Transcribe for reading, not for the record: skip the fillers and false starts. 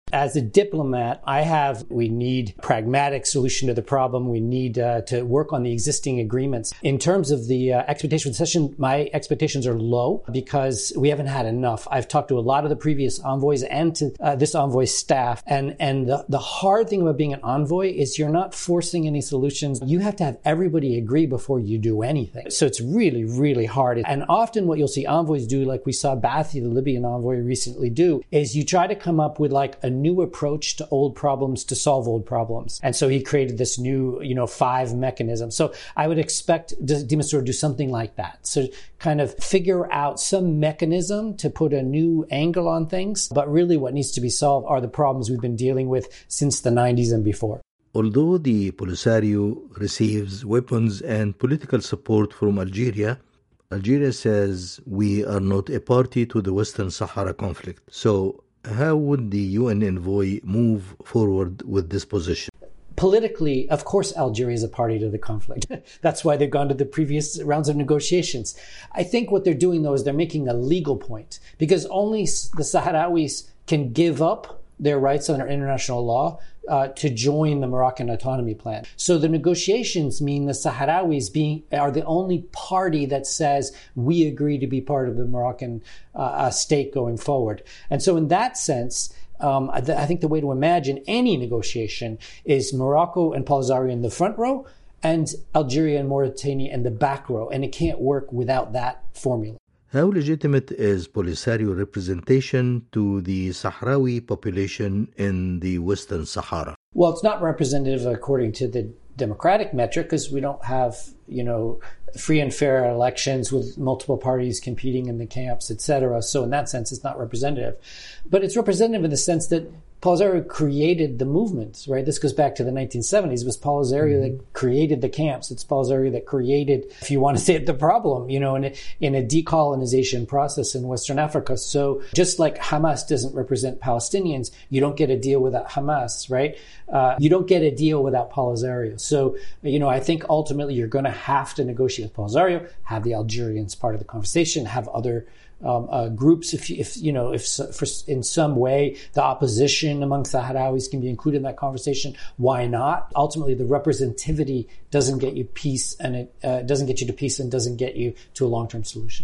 As a diplomat, we need a pragmatic solution to the problem. We need to work on the existing agreements. In terms of the expectation for the session, my expectations are low because we haven't had enough. I've talked to a lot of the previous envoys and to this envoy's staff. And the hard thing about being an envoy is you're not forcing any solutions. You have to have everybody agree before you do anything. So it's really, really hard. And often what you'll see envoys do, like we saw Baathi, the Libyan envoy, recently do, is you try to come up with like a new approach to old problems to solve old problems. And so he created this new, 5 mechanism. So I would expect de Mistura to do something like that. So kind of figure out some mechanism to put a new angle on things. But really what needs to be solved are the problems we've been dealing with since the 90s and before. Although the Polisario receives weapons and political support from Algeria, Algeria says we are not a party to the Western Sahara conflict. So how would the UN envoy move forward with this position? Politically, of course, Algeria is a party to the conflict. That's why they've gone to the previous rounds of negotiations. I think what they're doing, though, is they're making a legal point because only the Sahrawis can give up their rights under international law to join the Moroccan autonomy plan. So the negotiations mean the Sahrawis are the only party that says we agree to be part of the Moroccan state going forward. And so in that sense, I think the way to imagine any negotiation is Morocco and Polisario in the front row and Algeria and Mauritania in the back row. And it can't work without that formula. How legitimate is Polisario representation to the Sahrawi population in the Western Sahara? Well, it's not representative according to the democratic metric because we don't have, free and fair elections with multiple parties competing in the camps, etc. So in that sense, it's not representative. But it's representative in the sense that Polisario created the movement, right? This goes back to the 1970s. It was Polisario that created the camps. It's Polisario that created, if you want to say it, the problem, in a decolonization process in Western Africa. So just like Hamas doesn't represent Palestinians, you don't get a deal without Hamas, right? You don't get a deal without Polisario. So, I think ultimately you're going to have to negotiate with Polisario, have the Algerians part of the conversation, have other groups, if in some way the opposition among Sahrawis can be included in that conversation, why not? Ultimately, the representativity doesn't get you peace, and it doesn't get you to peace and doesn't get you to a long-term solution.